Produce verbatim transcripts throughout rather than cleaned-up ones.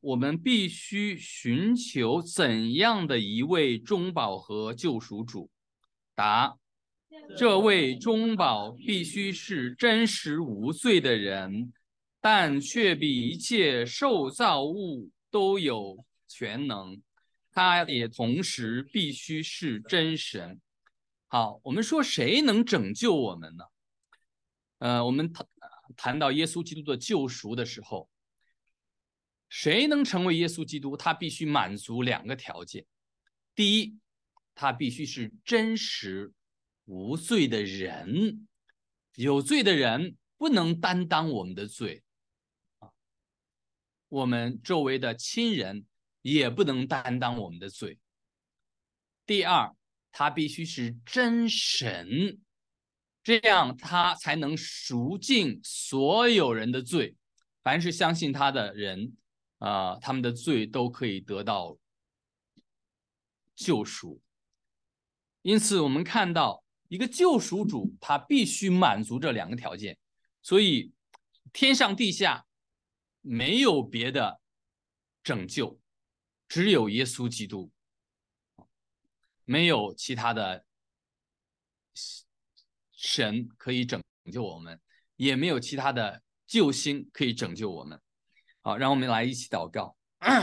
我们必须寻求怎样的一位中保和救赎主？答：这位中保必须是真实无罪的人，但却比一切受造物都有全能。他也同时必须是真神。好，我们说谁能拯救我们呢？呃，我们谈谈到耶稣基督的救赎的时候，谁能成为耶稣基督？他必须满足两个条件。第一，他必须是真实无罪的人，有罪的人不能担当我们的罪，我们周围的亲人也不能担当我们的罪。第二，他必须是真神，这样他才能赎尽所有人的罪。凡是相信他的人，呃，他们的罪都可以得到救赎。因此，我们看到一个救赎主，他必须满足这两个条件。所以，天上地下没有别的拯救，只有耶稣基督，没有其他的神可以拯救我们，也没有其他的救星可以拯救我们。好，让我们来一起祷告。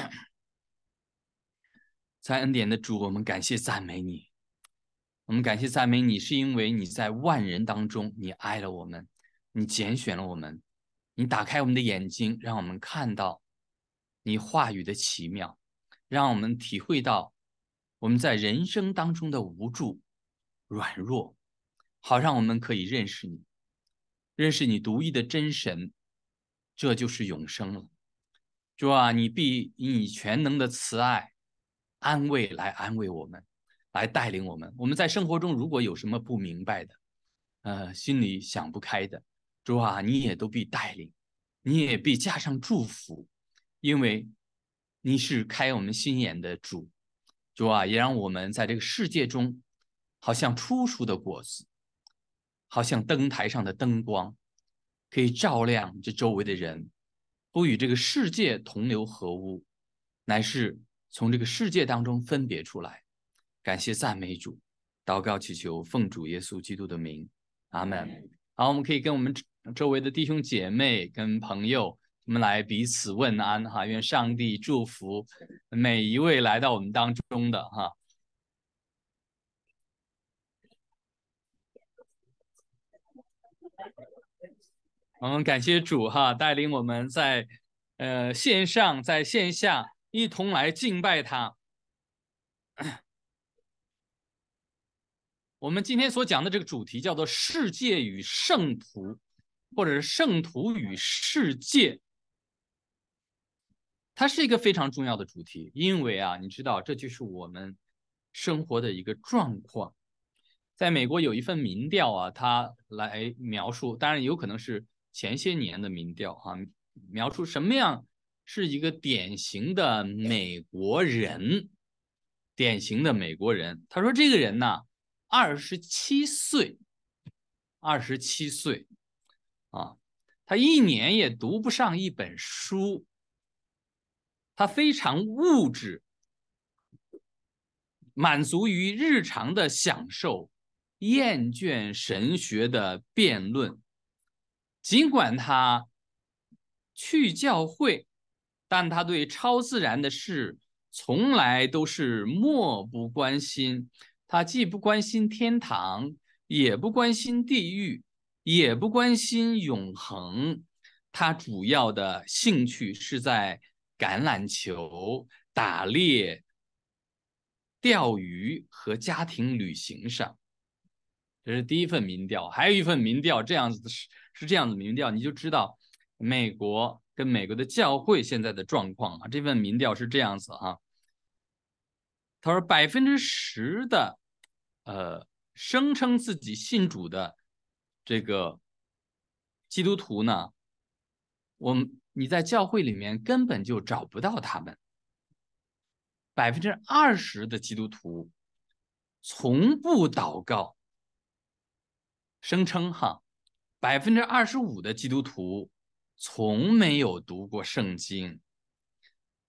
在恩典的主，我们感谢赞美你。我们感谢赞美你，是因为你在万人当中，你爱了我们，你拣选了我们，你打开我们的眼睛，让我们看到你话语的奇妙，让我们体会到我们在人生当中的无助、软弱，好让我们可以认识你，认识你独一的真神，这就是永生了。主啊，你必以你全能的慈爱、安慰来安慰我们，来带领我们。我们在生活中如果有什么不明白的，呃，心里想不开的，主啊，你也都必带领，你也必加上祝福，因为你是开我们心眼的主。主啊，也让我们在这个世界中，好像初熟的果子，好像灯台上的灯光，可以照亮这周围的人，不与这个世界同流合污，乃是从这个世界当中分别出来。感谢赞美主，祷告祈求奉主耶稣基督的名，阿们。好，我们可以跟我们周围的弟兄姐妹跟朋友，我们来彼此问安哈，愿上帝祝福每一位来到我们当中的哈。我们感谢主哈，带领我们在呃线上在线下一同来敬拜他。我们今天所讲的这个主题叫做世界与圣徒，或者是圣徒与世界。它是一个非常重要的主题，因为啊，你知道这就是我们生活的一个状况。在美国有一份民调啊，它来描述，当然有可能是前些年的民调啊，描述什么样是一个典型的美国人，典型的美国人。他说这个人呢，二十七岁，二十七岁啊，他一年也读不上一本书，他非常物质，满足于日常的享受，厌倦神学的辩论。尽管他去教会，但他对超自然的事从来都是漠不关心。他既不关心天堂，也不关心地狱，也不关心永恒。他主要的兴趣是在橄榄球、打猎、钓鱼和家庭旅行上。这是第一份民调，还有一份民调，这样子的是是这样子民调，你就知道美国跟美国的教会现在的状况啊。这份民调是这样子哈，他说百分之十的呃声称自己信主的这个基督徒呢，我们你在教会里面根本就找不到他们。百分之二十的基督徒从不祷告。声称哈，百分之二十五的基督徒从没有读过圣经，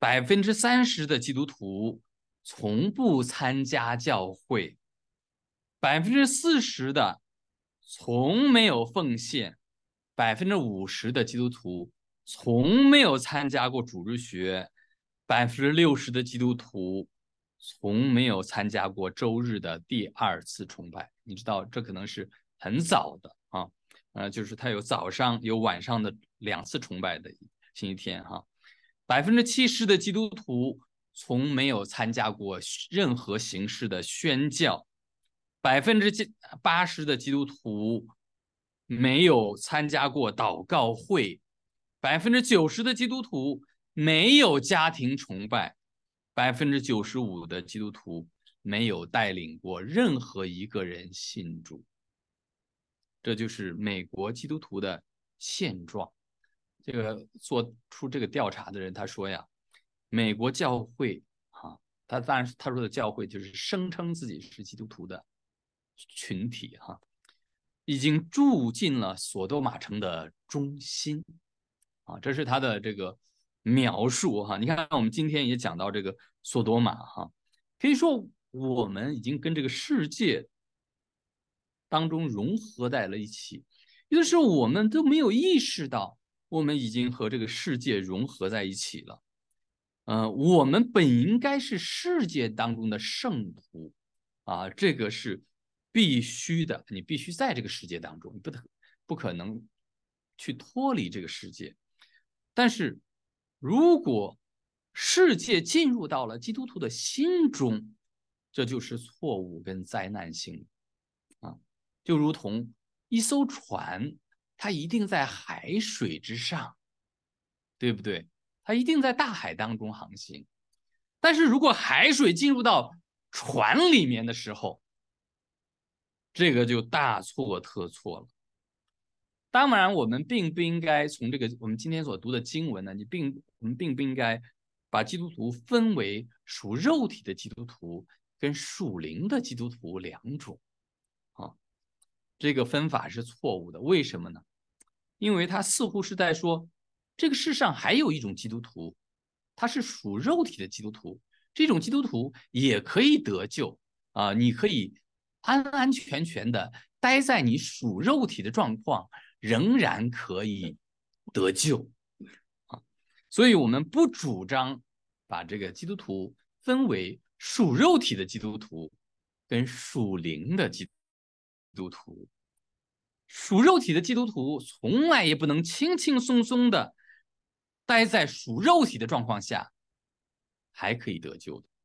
百分之三十的基督徒从不参加教会，百分之四十的从没有奉献，百分之五十的基督徒从没有参加过主日学，百分之六十的基督徒从没有参加过周日的第二次崇拜。你知道，这可能是很早的啊，呃，就是他有早上有晚上的两次崇拜的星期天哈。百分之七十的基督徒从没有参加过任何形式的宣教，百分之八十的基督徒没有参加过祷告会，百分之九十的基督徒没有家庭崇拜，百分之九十五的基督徒没有带领过任何一个人信主。这就是美国基督徒的现状。这个做出这个调查的人他说呀，美国教会啊，他当然他说的教会就是声称自己是基督徒的群体哈、啊，已经住进了索多玛城的中心啊，这是他的这个描述哈、啊。你看我们今天也讲到这个索多玛哈、啊，可以说我们已经跟这个世界当中融合在了一起，有的时候我们都没有意识到我们已经和这个世界融合在一起了。呃，我们本应该是世界当中的圣徒啊，这个是必须的，你必须在这个世界当中，你不可不可能去脱离这个世界。但是如果世界进入到了基督徒的心中，这就是错误跟灾难性啊，就如同一艘船，它一定在海水之上，对不对？它一定在大海当中航行。但是如果海水进入到船里面的时候，这个就大错特错了。当然，我们并不应该从这个我们今天所读的经文呢，你并我们并不应该把基督徒分为属肉体的基督徒跟属灵的基督徒两种啊，这个分法是错误的。为什么呢？因为他似乎是在说，这个世上还有一种基督徒，他是属肉体的基督徒，这种基督徒也可以得救啊、呃，你可以安安全全的待在你属肉体的状况，仍然可以得救啊。所以我们不主张把这个基督徒分为属肉体的基督徒跟属灵的基督徒。属肉体的基督徒从来也不能轻轻松松的待在属肉体的状况下还可以得救的，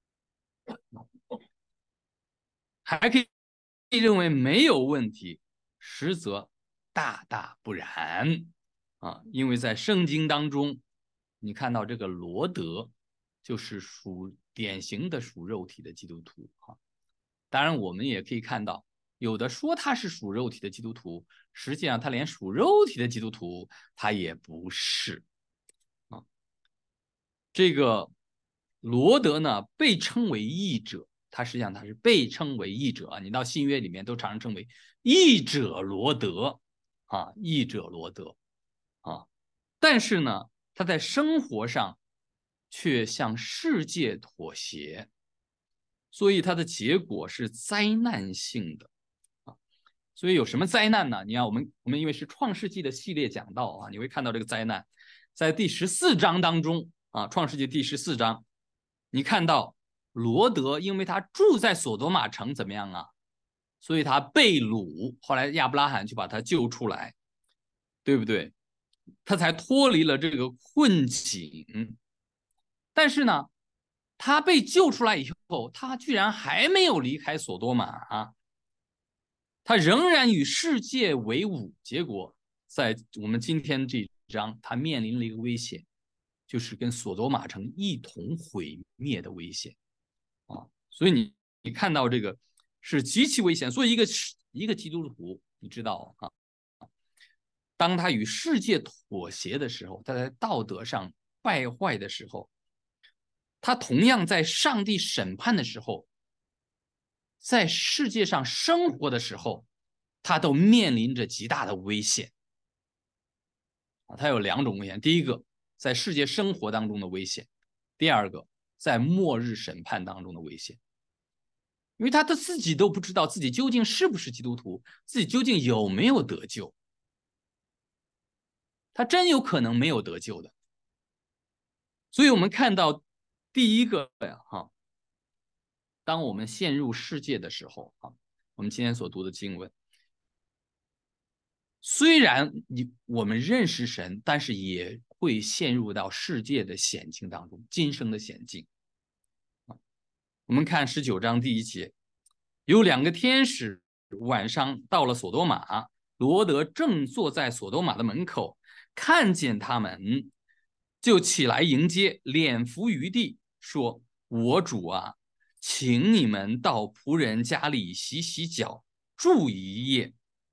还可以认为没有问题，实则大大不然啊！因为在圣经当中，你看到这个罗德就是属典型的属肉体的基督徒啊。当然，我们也可以看到，有的说他是属肉体的基督徒，实际上他连属肉体的基督徒他也不是啊。这个罗德呢，被称为义者，他实际上他是被称为义者啊。你到新约里面都常常称为义者罗德啊，义者罗德啊。但是呢，他在生活上却向世界妥协，所以它的结果是灾难性的啊。所以有什么灾难呢？你看，我们我们因为是创世纪的系列讲到啊，你会看到这个灾难在第十四章当中啊，创世纪第十四章，你看到罗德因为他住在索多玛城怎么样啊？所以他被掳，后来亚伯拉罕就把他救出来，对不对？他才脱离了这个困境。但是呢，他被救出来以后，他居然还没有离开索多玛啊，他仍然与世界为伍。结果在我们今天这一章，他面临了一个危险，就是跟索多玛城一同毁灭的危险啊。所以你你看到这个是极其危险。所以一个一个基督徒，你知道啊，当他与世界妥协的时候，他在道德上败坏的时候，他同样在上帝审判的时候，在世界上生活的时候，他都面临着极大的危险啊。他有两种危险，第一个在世界生活当中的危险第二个，在末日审判当中的危险，因为他他自己都不知道自己究竟是不是基督徒，自己究竟有没有得救，他真有可能没有得救的。所以我们看到第一个呀，哈，当我们陷入世界的时候，哈，我们今天所读的经文，虽然你我们认识神，但是也会陷入到世界的险境当中，今生的险境。我们看十九章第一节，有两个天使晚上到了索多玛，罗德正坐在索多玛的门口，看见他们，就起来迎接，脸伏于地，说：“我主啊，请你们到仆人家里洗洗脚，住一夜。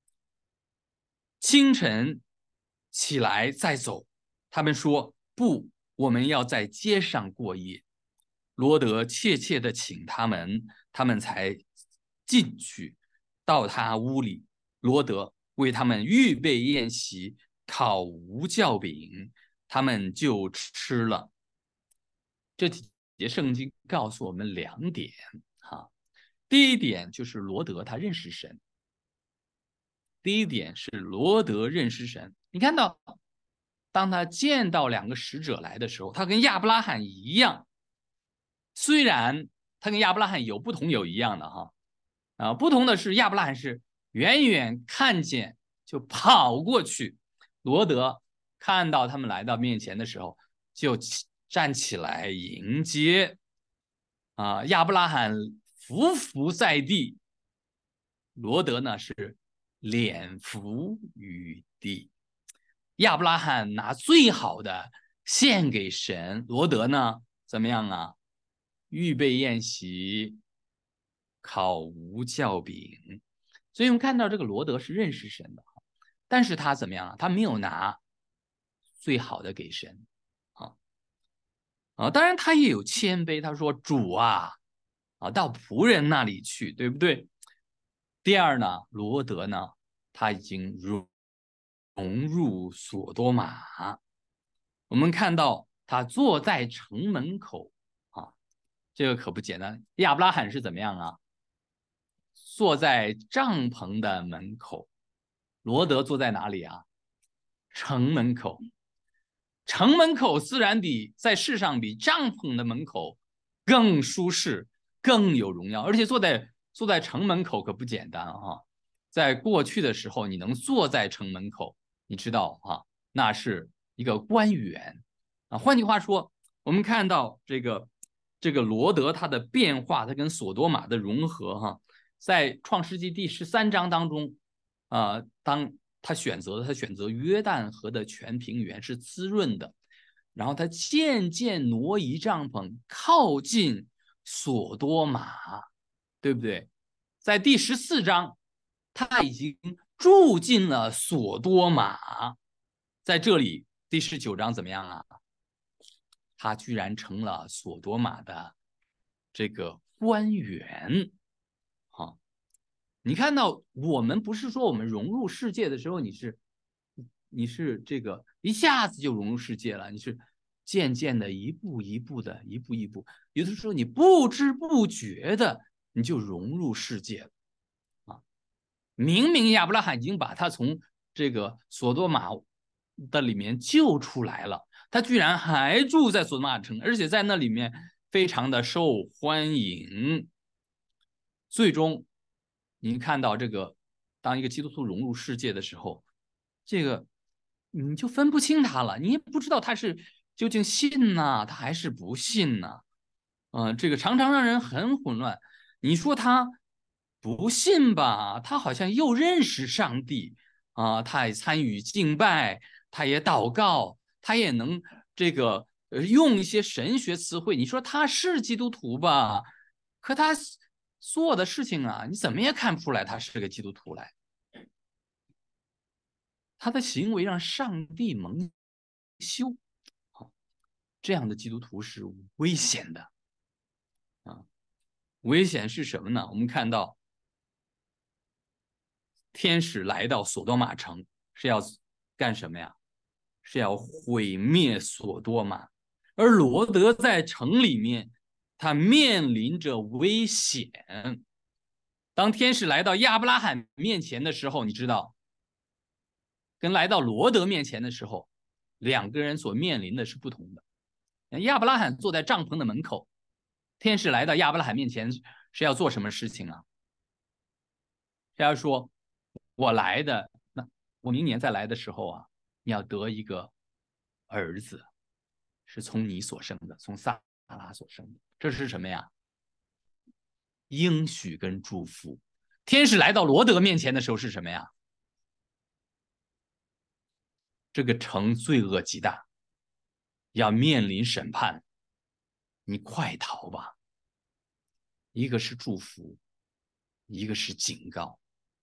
清晨起来再走。”他们说：“不，我们要在街上过夜。”罗德切切地请他们，他们才进去，到他屋里。罗德为他们预备宴席，烤无酵饼，他们就吃了。这几节圣经告诉我们两点哈，第一点就是罗德他认识神，第一点是罗德认识神。你看到，当他见到两个使者来的时候，他跟亚伯拉罕一样。虽然他跟亚伯拉罕有不同有一样的哈，啊，不同的是亚伯拉罕是远远看见就跑过去，罗德看到他们来到面前的时候就站起来迎接，啊，亚伯拉罕伏伏在地，罗德呢是脸伏于地。亚伯拉罕拿最好的献给神，罗德呢怎么样啊？预备宴席，烤无酵饼。所以我们看到这个罗德是认识神的，但是他怎么样啊？他没有拿最好的给神啊啊！当然他也有谦卑，他说：“主啊啊，到仆人那里去，对不对？”第二呢，罗德呢，他已经融融入索多玛。我们看到他坐在城门口啊，这个可不简单。亚伯拉罕是怎么样啊？坐在帐篷的门口，罗德坐在哪里啊？城门口。城门口自然比在世上比帐篷的门口更舒适，更有荣耀。而且坐在坐在城门口可不简单啊！在过去的时候，你能坐在城门口，你知道啊，那是一个官员啊。换句话说，我们看到这个这个罗德他的变化，他跟索多玛的融合哈。在创世纪第十三章当中，啊、呃，当他选择他选择约旦河的全平原是滋润的，然后他渐渐挪移帐篷，靠近索多玛，对不对？在第十四章，他已经住进了索多玛，在这里第十九章怎么样啊？他居然成了索多玛的这个官员。好，你看到我们不是说我们融入世界的时候，你是你是这个一下子就融入世界了，你是渐渐的一步一步的，一步一步，有的时候你不知不觉的你就融入世界了啊！明明亚伯拉罕已经把他从这个索多玛的里面救出来了，他居然还住在索多玛城，而且在那里面非常的受欢迎。最终，您看到这个，当一个基督徒融入世界的时候，这个你就分不清他了，你也不知道他是究竟信呢，他还是不信呢？嗯、呃，这个常常让人很混乱。你说他不信吧，他好像又认识上帝啊、呃，他也参与敬拜，他也祷告，他也能这个呃用一些神学词汇。你说他是基督徒吧？可他做的事情啊，你怎么也看不出来他是个基督徒来。他的行为让上帝蒙羞，这样的基督徒是危险的啊！危险是什么呢？我们看到天使来到索多玛城是要干什么呀？是要毁灭索多玛。 而罗德在城里面，他面临着危险。当天使来到亚伯拉罕面前的时候，你知道，跟来到罗德面前的时候，两个人所面临的是不同的。亚伯拉罕坐在帐篷的门口，天使来到亚伯拉罕面前是要做什么事情啊？是要说，我来的，那我明年再来的时候啊，你要得一个儿子，是从你所生的，从撒拉所生的。这是什么呀？应许跟祝福。天使来到罗德面前的时候是什么呀？这个城罪恶极大，要面临审判，你快逃吧。一个是祝福，一个是警告。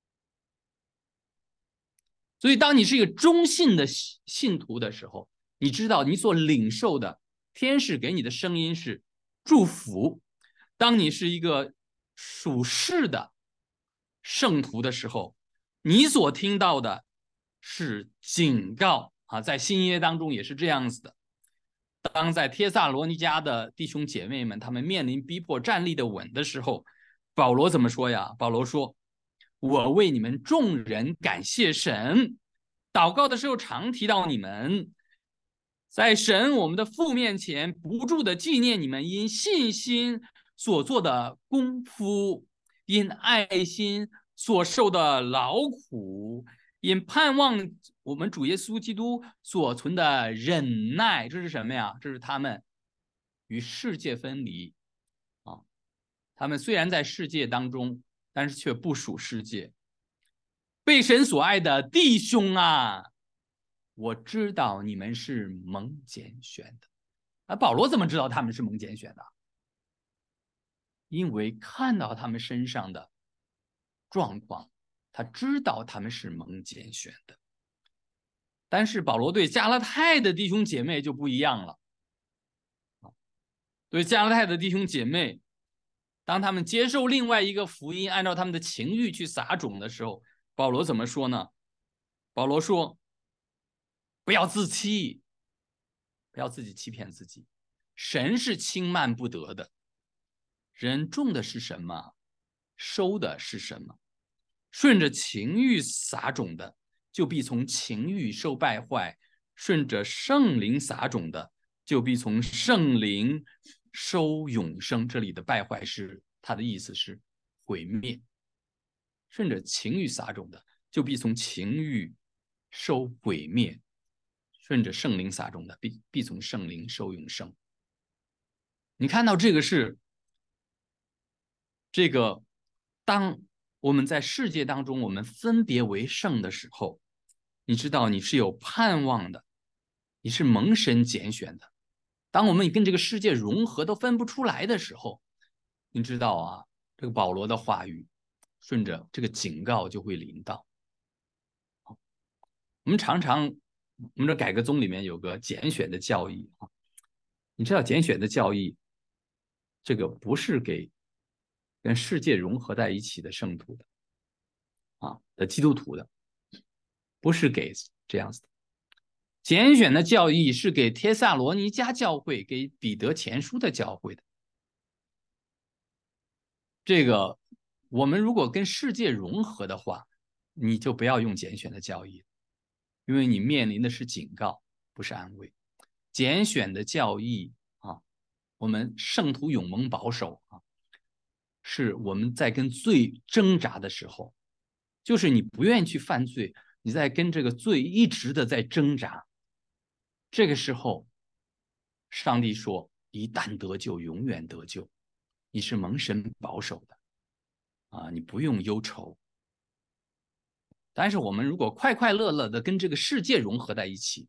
所以当你是一个忠信的信徒的时候，你知道你所领受的天使给你的声音是祝福。当你是一个属世的圣徒的时候，你所听到的是警告啊，在新约当中也是这样子的。当在帖撒罗尼迦的弟兄姐妹们他们面临逼迫站立的稳的时候，保罗怎么说呀？保罗说，我为你们众人感谢神，祷告的时候常提到你们，在神我们的父面前不住的纪念你们因信心所做的功夫，因爱心所受的劳苦，因盼望我们主耶稣基督所存的忍耐。这是什么呀？这是他们与世界分离啊！他们虽然在世界当中，但是却不属世界。被神所爱的弟兄啊，我知道你们是蒙拣选的。啊，保罗怎么知道他们是蒙拣选的？因为看到他们身上的状况，他知道他们是蒙拣选的。但是保罗对加拉太的弟兄姐妹就不一样了。对加拉太的弟兄姐妹，当他们接受另外一个福音，按照他们的情欲去撒种的时候，保罗怎么说呢？保罗说，不要自欺，不要自己欺骗自己，神是轻慢不得的。人种的是什么，收的是什么。顺着情欲撒种的，就必从情欲受败坏；顺着圣灵撒种的，就必从圣灵收永生。这里的败坏是他的意思是毁灭。顺着情欲撒种的，就必从情欲收毁灭；顺着圣灵撒种的，必必从圣灵收永生。你看到这个是这个，当我们在世界当中我们分别为圣的时候，你知道你是有盼望的，你是蒙神拣选的。当我们跟这个世界融合都分不出来的时候，你知道啊，这个保罗的话语顺着这个警告就会临到。我们常常我们这改革宗里面有个拣选的教义啊，你知道拣选的教义这个不是给跟世界融合在一起的圣徒的啊的基督徒的，不是给这样子的。拣选的教义是给帖撒罗尼迦教会，给彼得前书的教会的。这个我们如果跟世界融合的话，你就不要用拣选的教义，因为你面临的是警告，不是安慰。拣选的教义啊，我们圣徒永蒙保守啊，是我们在跟罪挣扎的时候，就是你不愿意去犯罪，你在跟这个罪一直的在挣扎。这个时候，上帝说：“一旦得救，永远得救，你是蒙神保守的啊，你不用忧愁。”但是我们如果快快乐乐的跟这个世界融合在一起，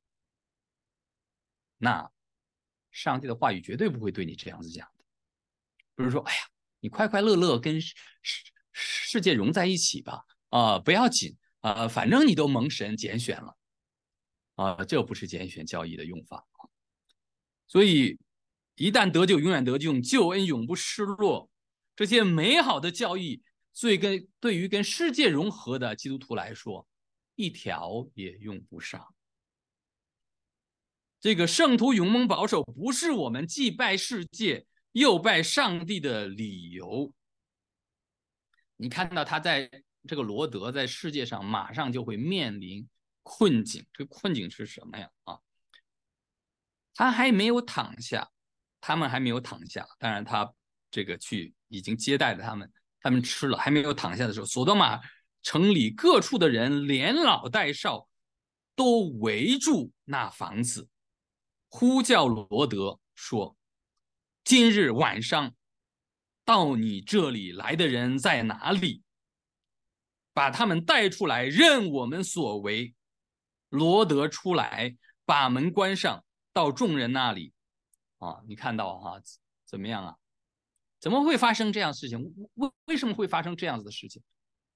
那上帝的话语绝对不会对你这样子讲的。比如说，哎呀，你快快乐乐跟世世界融在一起吧，啊、呃，不要紧啊、呃，反正你都蒙神拣选了啊、呃，这不是拣选教义的用法。所以，一旦得救，永远得救，救恩永不失落。这些美好的教义，所以跟对于跟世界融合的基督徒来说，一条也用不上。 这个圣徒永蒙保守不是我们既拜世界又拜上帝的理由。你看到他在这个罗德在世界上马上就会面临困境，这个困境是什么呀？啊，他还没有躺下，他们还没有躺下，当然他这个去已经接待了他们，他们吃了，还没有躺下的时候，索多玛城里各处的人连老带少都围住那房子，呼叫罗德说：今日晚上到你这里来的人在哪里？把他们带出来，任我们所为。罗德出来，把门关上，到众人那里。啊，你看到哈、啊，怎么样啊？怎么会发生这样的事情？为为什么会发生这样子的事情？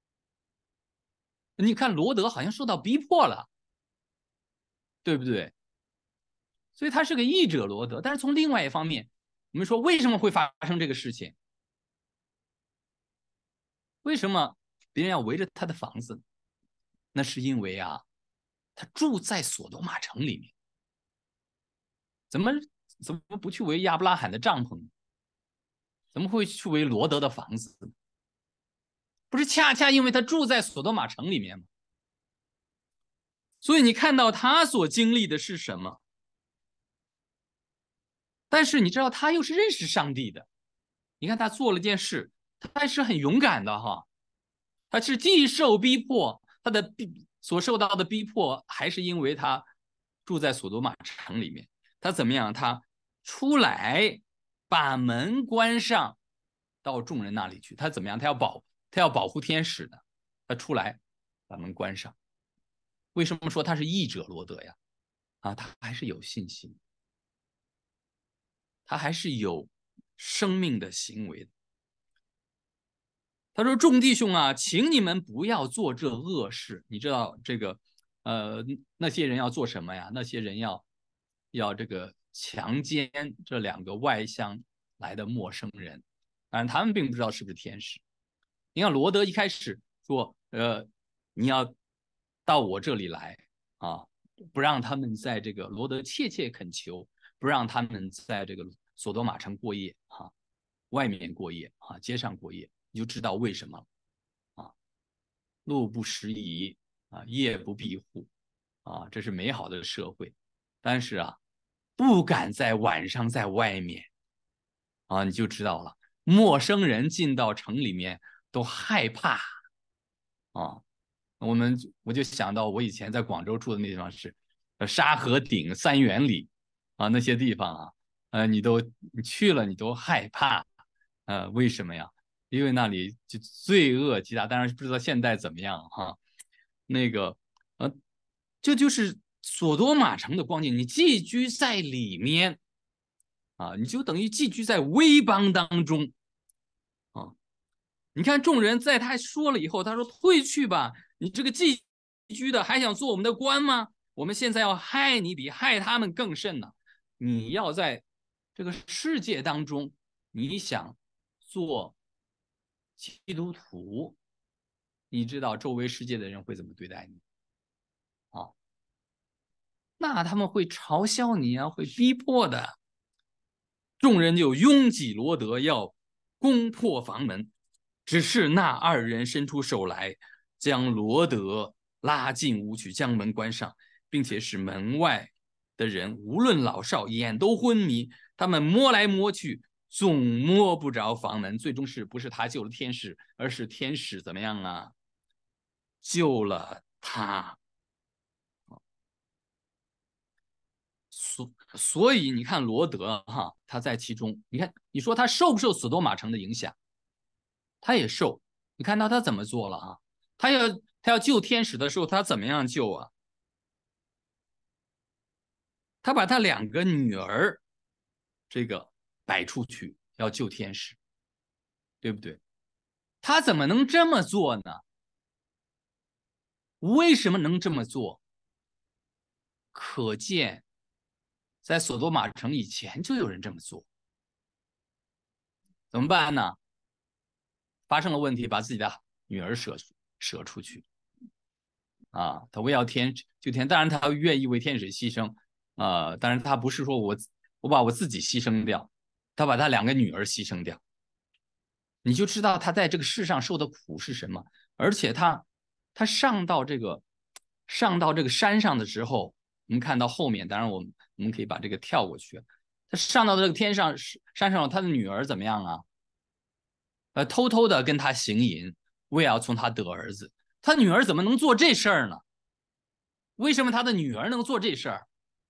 你看罗德好像受到逼迫了，对不对？所以他是个义者罗德。但是从另外一方面，我们说为什么会发生这个事情？为什么别人要围着他的房子？那是因为啊，他住在索多玛城里面，怎么怎么不去围亚伯拉罕的帐篷？怎么会去围罗德的房子？不是恰恰因为他住在索多玛城里面吗？所以你看到他所经历的是什么？但是你知道他又是认识上帝的。你看他做了件事，他还是很勇敢的哈。他是既受逼迫，他的所受到的逼迫还是因为他住在索多玛城里面。他怎么样？他出来把门关上，到众人那里去。他怎么样？他要保他要保护天使的。他出来把门关上。为什么说他是义者罗德呀？啊，他还是有信心，他还是有生命的行为的。他说：“众弟兄啊，请你们不要做这恶事。你知道这个，呃，那些人要做什么呀？那些人要要这个强奸这两个外乡来的陌生人，当然他们并不知道是不是天使。你看罗德一开始说，呃，你要到我这里来啊，不让他们在这个罗德切切恳求，不让他们在这个索多玛城过夜啊，外面过夜啊，街上过夜。”你就知道为什么了啊！路不拾遗啊，夜不闭户啊，这是美好的社会。但是啊，不敢在晚上在外面啊，你就知道了。陌生人进到城里面都害怕啊。我们我就想到我以前在广州住的那地方是沙河顶、三元里啊，那些地方啊，呃，你都你去了你都害怕，呃，为什么呀？因为那里就罪恶极大，当然不知道现在怎么样哈。那个呃，这就是索多玛城的光景，你寄居在里面啊，你就等于寄居在危邦当中啊。你看众人在他说了以后，他说：“退去吧，你这个寄居的还想做我们的官吗？我们现在要害你，比害他们更甚呢。你要在这个世界当中，你想做基督徒，你知道周围世界的人会怎么对待你啊？那他们会嘲笑你啊，会逼迫的。众人就拥挤罗德，要攻破房门。只是那二人伸出手来，将罗德拉进屋去，将门关上，并且使门外的人无论老少眼都昏迷。他们摸来摸去，总摸不着房门。最终是不是他救了天使，而是天使怎么样啊？救了他。所所以你看罗德哈，他在其中，你看你说他受不受索多玛城的影响？他也受。你看到他怎么做了啊？他要他要救天使的时候，他怎么样救啊？他把他两个女儿这个摆出去要救天使，对不对？他怎么能这么做呢？为什么能这么做？可见在索多玛城以前就有人这么做。怎么办呢？发生了问题，把自己的女儿舍舍出去啊！他为要天救天，当然他愿意为天使牺牲， 啊、呃，当然他不是说我我把我自己牺牲掉，他把他两个女儿牺牲掉，你就知道他在这个世上受的苦是什么。而且他他上到这个上到这个山上的时候，我们看到后面，当然我们我们可以把这个跳过去。他上到这个天上山上，他的女儿怎么样啊？呃，偷偷的跟他行淫，为要从他得儿子。他女儿怎么能做这事儿呢？为什么他的女儿能做这事儿？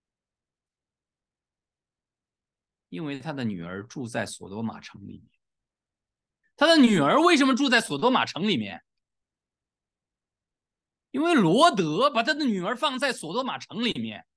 因为他的女儿住在索多玛城里面。他的女儿为什么住在索多玛城里面？因为罗德把他的女儿放在索多玛城里面。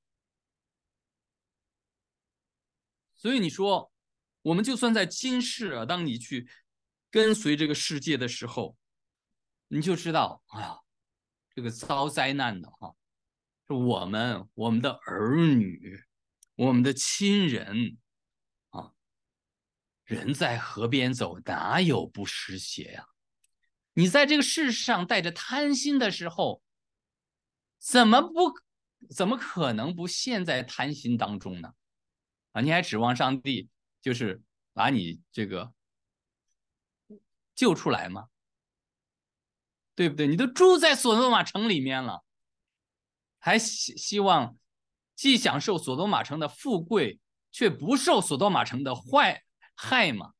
所以你说，我们就算在今世啊，当你去跟随这个世界的时候，你就知道，哎呀，这个遭灾难的哈、啊，是我们、我们的儿女、我们的亲人啊。人在河边走，哪有不湿鞋呀、啊？你在这个世上带着贪心的时候，怎么不怎么可能不陷在贪心当中呢？啊，你还指望上帝就是把你这个救出来吗？对不对？你都住在索多玛城里面了，还希希望既享受索多玛城的富贵，却不受索多玛城的坏害吗？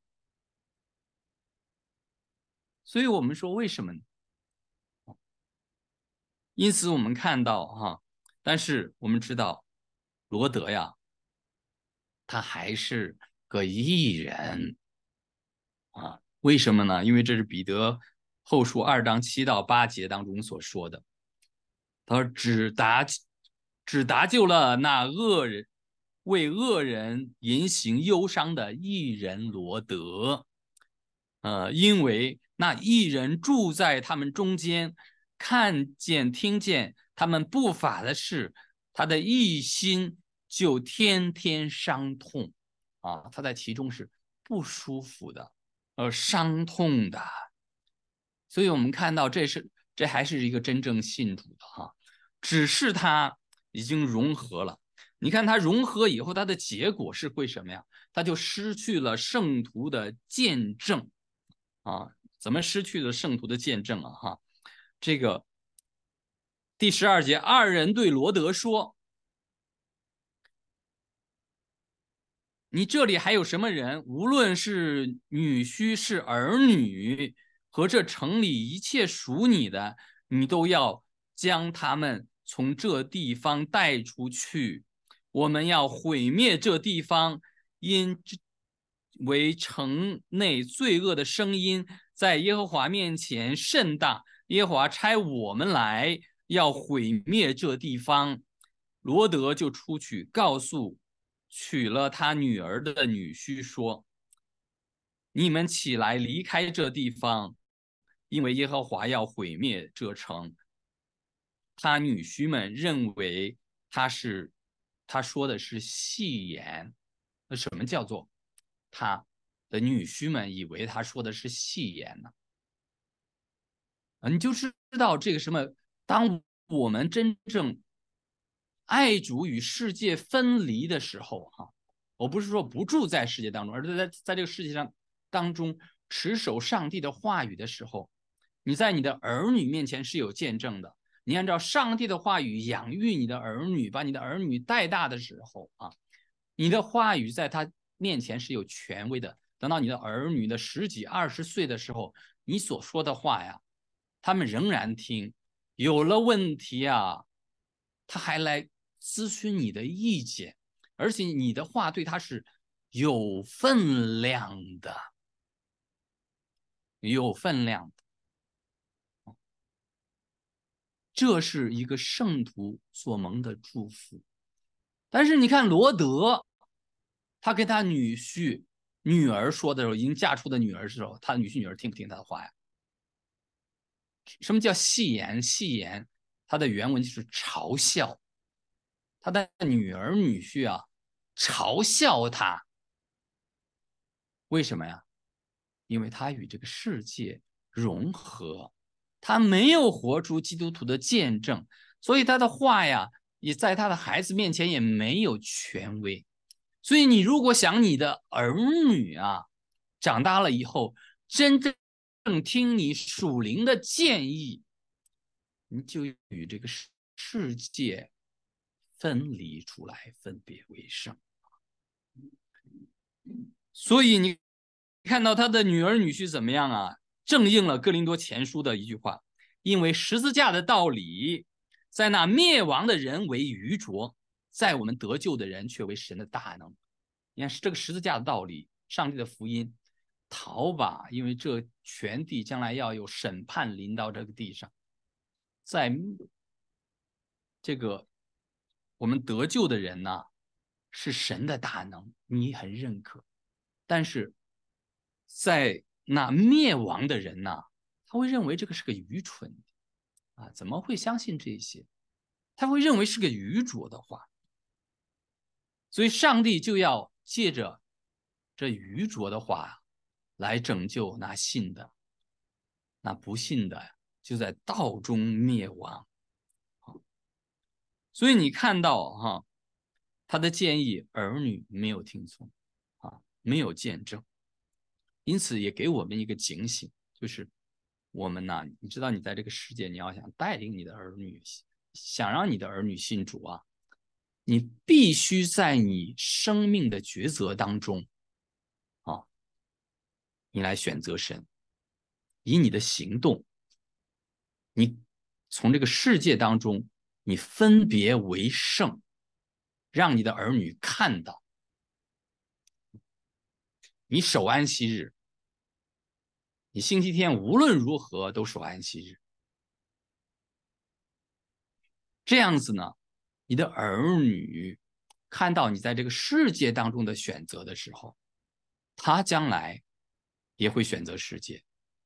所以我们说为什么呢？因此我们看到哈、啊，但是我们知道罗德呀，他还是个义人啊。为什么呢？因为这是彼得后书二章七到八节当中所说的。他说只答只答救了那恶人，为恶人言行忧伤的义人罗德。呃，因为那义人住在他们中间，看见听见他们不法的事，他的义心就天天伤痛啊，他在其中是不舒服的，呃，伤痛的。所以我们看到这是这还是一个真正信主的哈，只是他已经融合了。你看他融合以后，他的结果是会什么呀？他就失去了圣徒的见证啊。怎么失去了圣徒的见证啊？哈，这个第十二节，二人对罗德说：“你这里还有什么人？无论是女婿是儿女，和这城里一切属你的，你都要将他们从这地方带出去。我们要毁灭这地方，因为城内罪恶的声音在耶和华面前甚大。耶和华差我们来，要毁灭这地方。”罗德就出去告诉娶了他女儿的女婿说：“你们起来离开这地方，因为耶和华要毁灭这城。”他女婿们认为他是他说的是戏言。那什么叫做他的女婿们以为他说的是戏言呢？你就知道这个什么，当我们真正爱主与世界分离的时候，哈，我不是说不住在世界当中，而是在在这个世界上当中持守上帝的话语的时候，你在你的儿女面前是有见证的。你按照上帝的话语养育你的儿女，把你的儿女带大的时候啊，你的话语在他面前是有权威的。等到你的儿女的十几二十岁的时候，你所说的话呀，他们仍然听。有了问题啊，他还来咨询你的意见，而且你的话对他是有分量的，有分量的。这是一个圣徒所蒙的祝福。但是你看罗德，他跟他女婿女儿说的时候，已经嫁出的女儿的时候，他的女婿女儿听不听他的话呀？什么叫戏言？戏言，他的原文就是嘲笑。他的女儿女婿啊，嘲笑他。为什么呀？因为他与这个世界融合，他没有活出基督徒的见证，所以他的话呀， 也在他的孩子面前也没有权威。所以你如果想你的儿女啊，长大了以后真正听你属灵的建议，你就与这个世界分离出来，分别为圣。所以你看到他的女儿女婿怎么样啊？正应了哥林多前书的一句话，因为十字架的道理在那灭亡的人为愚拙，在我们得救的人却为神的大能。你看这个十字架的道理，上帝的福音，逃吧，因为这全地将来要有审判临到这个地上，在这个我们得救的人呢、啊，是神的大能，你很认可。但是在那灭亡的人呢、啊，他会认为这个是个愚蠢的啊，怎么会相信这些？他会认为是个愚拙的话。所以上帝就要借着这愚拙的话来拯救那信的，那不信的就在道中灭亡。所以你看到哈，他的建议儿女没有听从啊，没有见证，因此也给我们一个警醒，就是我们呢，你知道你在这个世界，你要想带领你的儿女，想让你的儿女信主啊，你必须在你生命的抉择当中啊，你来选择神，以你的行动，你从这个世界当中你分别为圣，让你的儿女看到你守安息日，你星期天无论如何都守安息日。这样子呢，你的儿女看到你在这个世界当中的选择的时候，他将来也会选择世界，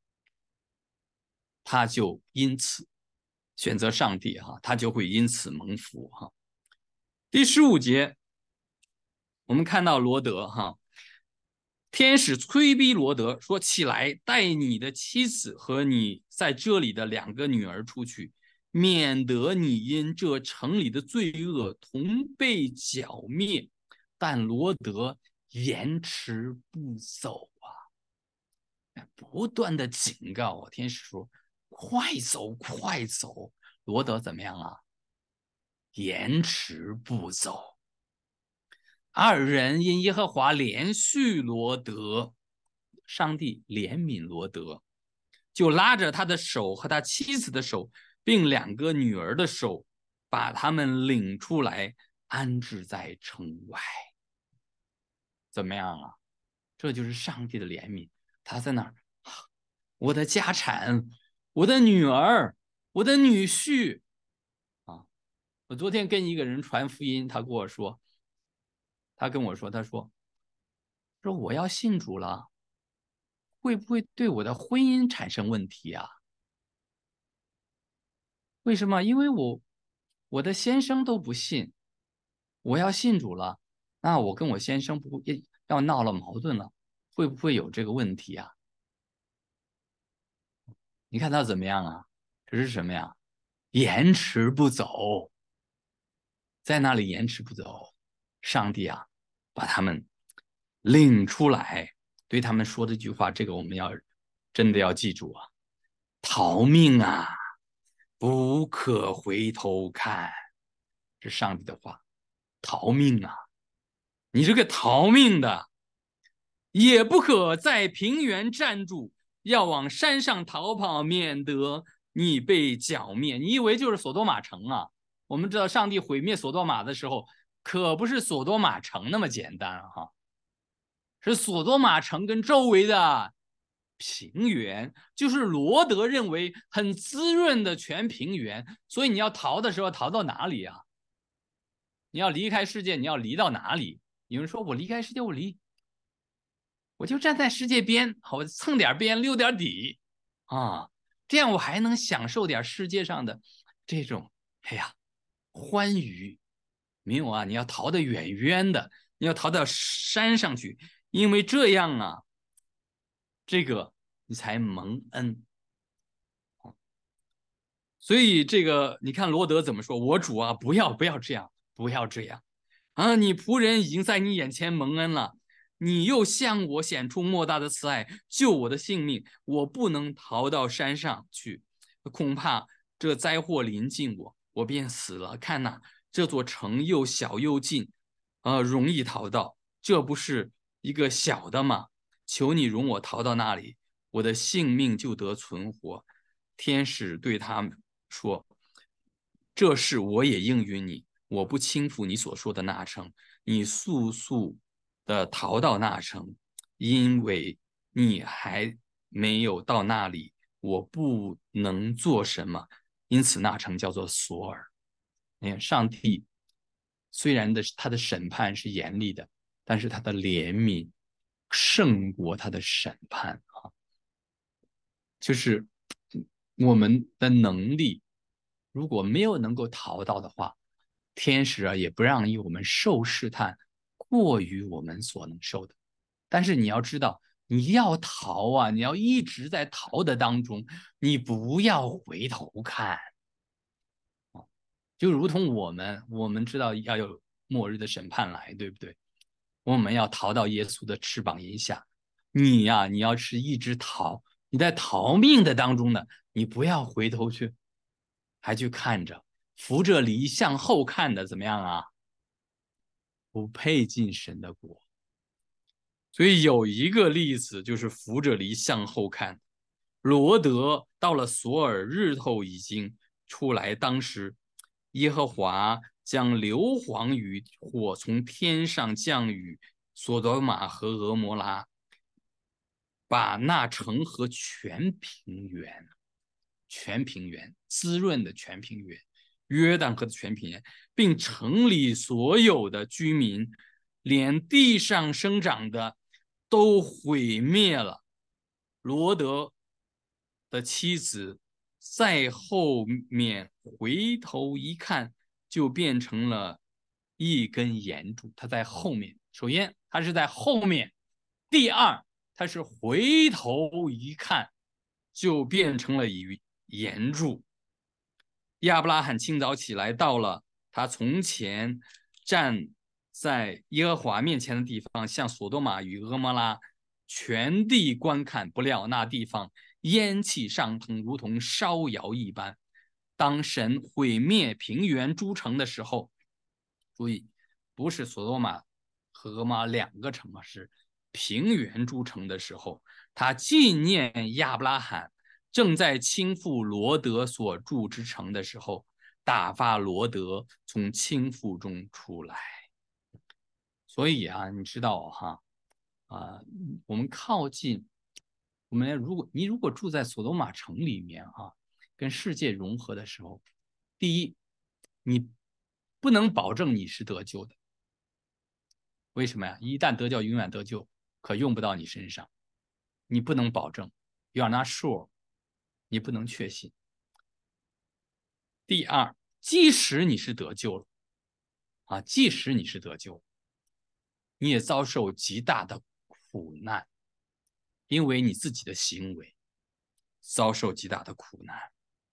他就因此选择上帝哈，他就会因此蒙福哈。第十五节，我们看到罗德哈，天使催逼罗德说：“起来，带你的妻子和你在这里的两个女儿出去，免得你因这城里的罪恶同被剿灭。”但罗德延迟不走啊，不断的警告我。天使说：“快走，快走！”罗德怎么样啊？延迟不走。二人因耶和华连续罗德，上帝怜悯罗德，就拉着他的手和他妻子的手，并两个女儿的手，把他们领出来，安置在城外。怎么样啊？这就是上帝的怜悯。他在那儿，我的家产，我的女儿，我的女婿啊！我昨天跟一个人传福音，他跟我说，他跟我说，他说，说我要信主了，会不会对我的婚姻产生问题啊？为什么？因为我我的先生都不信，我要信主了，那我跟我先生不要闹了矛盾了，会不会有这个问题啊？你看他怎么样啊？这是什么呀？延迟不走，在那里延迟不走。上帝啊，把他们领出来，对他们说这句话，这个我们要真的要记住啊！逃命啊，不可回头看，这是上帝的话。逃命啊，你这个逃命的，也不可在平原站住，要往山上逃跑，免得你被剿灭。你以为就是索多玛城啊？我们知道上帝毁灭索多玛的时候，可不是索多玛城那么简单哈，是索多玛城跟周围的平原，就是罗德认为很滋润的全平原。所以你要逃的时候逃到哪里啊？你要离开世界，你要离到哪里？有人说我离开世界，我离我就站在世界边，我蹭点边溜点底啊，这样我还能享受点世界上的这种哎呀欢愉。没有啊，你要逃得远远的，你要逃到山上去，因为这样啊，这个你才蒙恩。 所以这个你看罗德怎么说？我主啊，不要不要这样，不要这样啊！你仆人已经在你眼前蒙恩了，你又向我显出莫大的慈爱，救我的性命。我不能逃到山上去，恐怕这灾祸临近我，我便死了。看哪，这座城又小又近，呃，容易逃到，这不是一个小的吗？求你容我逃到那里，我的性命就得存活。天使对他们说：这事我也应允你，我不轻负你所说的那城，你速速的逃到那城，因为你还没有到那里，我不能做什么。因此那城叫做索尔。你看，上帝虽然的他的审判是严厉的，但是他的怜悯胜过他的审判啊。就是我们的能力如果没有能够逃到的话，天使啊也不让我们受试探过于我们所能受的。但是你要知道，你要逃啊，你要一直在逃的当中，你不要回头看。就如同我们，我们知道要有末日的审判来，对不对？我们要逃到耶稣的翅膀荫下。你呀、啊，你要是一直逃，你在逃命的当中呢，你不要回头去，还去看着，扶着犁向后看的怎么样啊？不配进神的国。所以有一个例子就是扶着犁向后看。罗德到了索尔，日头已经出来，当时耶和华将硫磺与火从天上降雨索多玛和俄摩拉，把那城和全平原、全平原滋润的全平原、约旦河的全平原，并城里所有的居民，连地上生长的都毁灭了。罗德的妻子在后面回头一看，就变成了一根岩柱。他在后面，首先他是在后面，第二他是回头一看，就变成了一岩柱。亚伯拉罕清早起来，到了他从前站在耶和华面前的地方，向索多玛与俄摩拉全地观看，不料那地方烟气上腾，如同烧窑一般。当神毁灭平原诸城的时候，注意，不是索多玛和俄摩拉两个城啊，是平原诸城的时候，他纪念亚伯拉罕正在倾覆罗德所住之城的时候，打发罗德从倾覆中出来。所以啊，你知道哈啊，我们靠近，我们如果你如果住在索多玛城里面哈，跟世界融合的时候，第一，你不能保证你是得救的。为什么呀？一旦得救，永远得救，可用不到你身上，你不能保证 ，you are not sure，你不能确信。第二，即使你是得救了，啊，即使你是得救，你也遭受极大的苦难，因为你自己的行为遭受极大的苦难。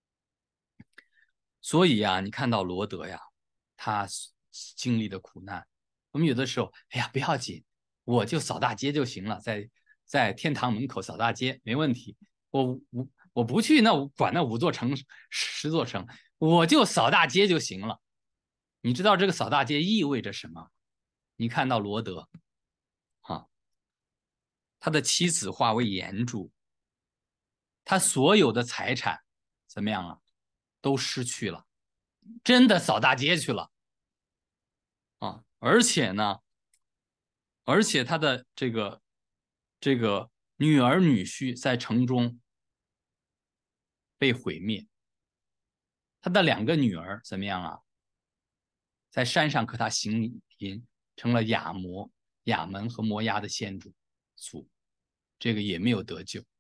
所以呀，你看到罗德呀，他经历的苦难，我们有的时候，哎呀，不要紧，我就扫大街就行了，在在天堂门口扫大街没问题。我我我不去那管那五座城十座城，我就扫大街就行了。你知道这个扫大街意味着什么？你看到罗德，哈，他的妻子化为岩柱，他所有的财产怎么样啊？都失去了，真的扫大街去了啊！而且呢，而且他的这个这个女儿女婿在城中被毁灭，他的两个女儿怎么样啊？在山上和他行淫，成了亚摩、亚门和摩押的先祖，这个也没有得救。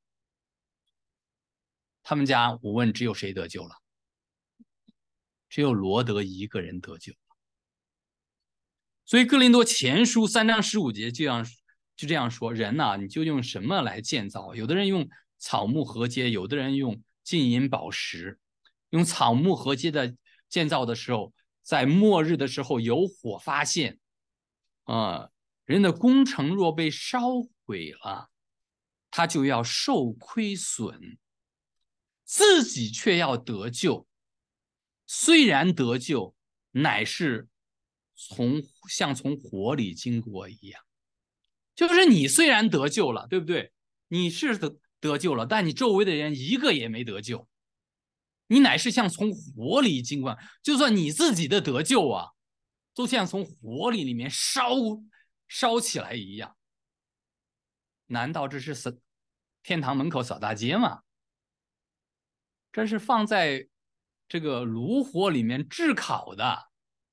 他们家我问只有谁得救了？只有罗德一个人得救。所以哥林多前书三章十五节就这样就这样说：人呐、啊，你就用什么来建造？有的人用草木禾秸，有的人用金银宝石， 用草木合接的建造的时候，在末日的时候有火发现，啊、呃，人的工程若被烧毁了，他就要受亏损，自己却要得救。虽然得救，乃是从像从火里经过一样。就是你虽然得救了，对不对？你是得得救了，但你周围的人一个也没得救。你乃是像从火里经过，就算你自己的得救啊，都像从火里里面烧烧起来一样。难道这是扫天堂门口扫大街吗？这是放在这个炉火里面炙烤的。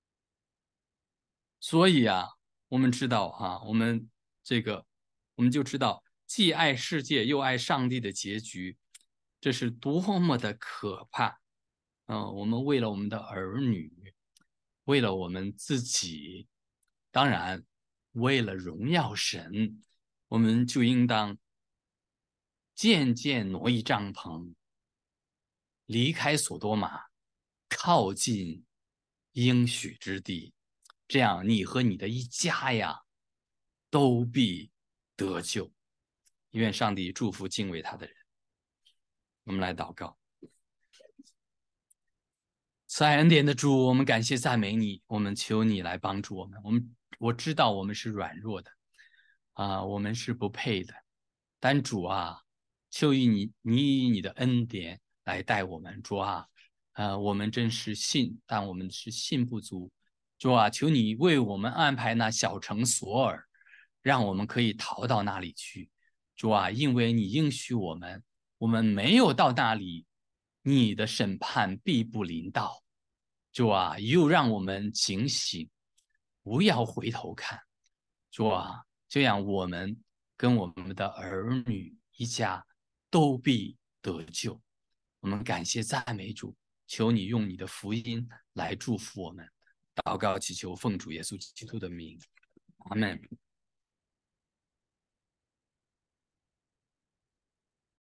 所以啊，我们知道啊，我们这个我们就知道，既爱世界又爱上帝的结局，这是多么的可怕。嗯、呃，我们为了我们的儿女，为了我们自己，当然为了荣耀神，我们就应当渐渐挪移帐篷，离开索多玛，靠近应许之地。这样，你和你的一家呀，都必得救。愿上帝祝福敬畏他的人。我们来祷告。慈爱恩典的主，我们感谢赞美你，我们求你来帮助我们。我们我知道我们是软弱的啊，我们是不配的，但主啊，求以你你以你的恩典来带我们。主啊，呃，我们真是信，但我们是信不足。主啊，求你为我们安排那小城索尔，让我们可以逃到那里去。主啊，因为你应许我们，我们没有到那里，你的审判必不临到。主啊，又让我们警醒，不要回头看。主啊，这样我们跟我们的儿女一家都必得救。我们感谢赞美主，求你用你的福音来祝福我们。祷告祈求奉主耶稣基督的名，阿们。